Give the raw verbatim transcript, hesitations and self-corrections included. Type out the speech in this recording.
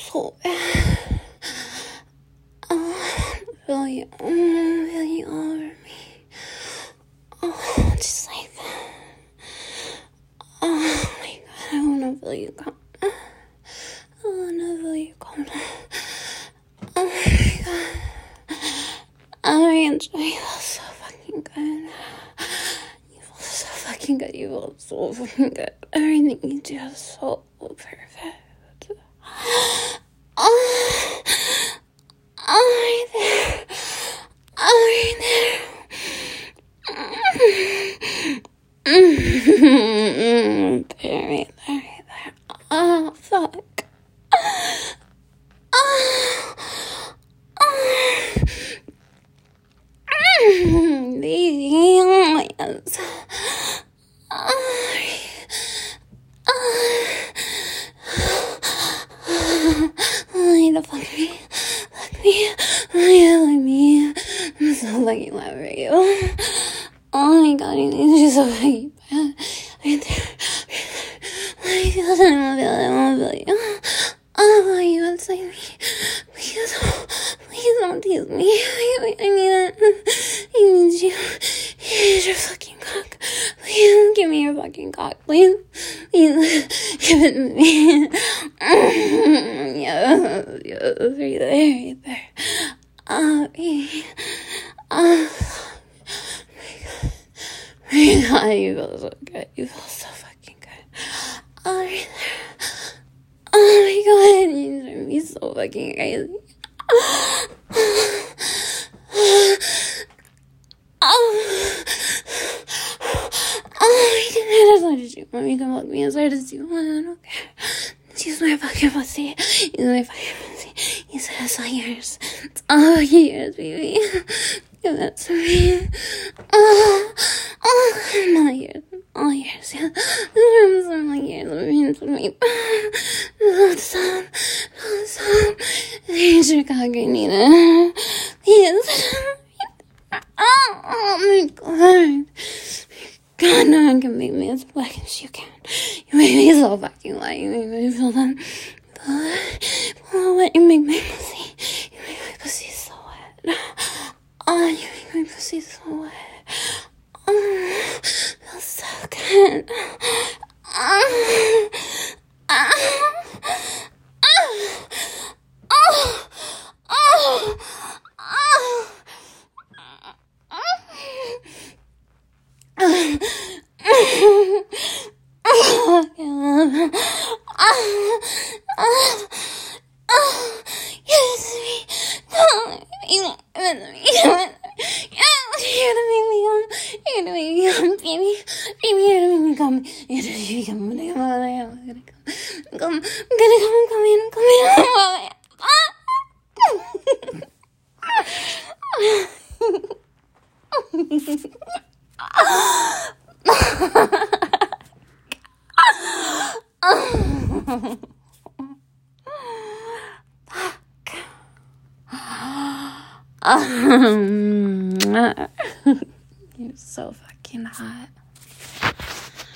so bad. Oh, I feel you. Oh, I feel you all over me. Oh, just like that. Oh my god, I wanna feel you come. I wanna feel you come. Oh my god. I enjoy you all so fucking good. You feel so fucking good. You feel so fucking good. Everything you do is so perfect. Oh, oh, right there. Oh, right there. Mm-hmm. There, right there, right there. Oh, fuck. Oh, oh. Baby, oh, yes. Oh, oh. Oh, you to fuck me. Fuck me. Oh, yeah, like me. I'm so fucking loud for you. Oh my god, you're so fucking bad. Right there. I feel it, I feel it, I feel you. Oh, you inside me. Please, please don't tease me. I, I need it. I need you. Here's your fucking cock. Please give me your fucking cock, please. Please give it to me. Yes, yes, right there, right there. Oh, baby. Oh, oh my god, you feel so good. You feel so fucking good. Oh, right there. Oh my god, you drive me so fucking crazy. Oh, oh, oh, I just wanted you. Mommy, come look me as hard as you want. I don't care. Use my fucking pussy. Use my fucking pussy. You said it's all yours. It's all yours, baby. Give that to me. Oh, oh, all yours. All yours, yeah. This room's all yours. The room's with me. Don't stop. Don't stop. There's your cock. I need it. Yes. Oh, oh my god. God, no one can make me as black as you can. You make me so fucking white. You make me feel that. Oh, what? You make my pussy. You make my pussy so wet. Oh, you make my pussy so wet. Oh, feels so good. Oh, oh, oh, oh, oh, oh. Oh, oh, God. Oh, oh, oh, yes, me. No, you won't let me. You won't. You're gonna make me come. You're gonna make me come, baby. Baby, you're gonna make me come. You're gonna make me come. I'm gonna come. I'm gonna come. Come. I'm gonna come. I'm coming. I'm coming. Um, you're so fucking hot.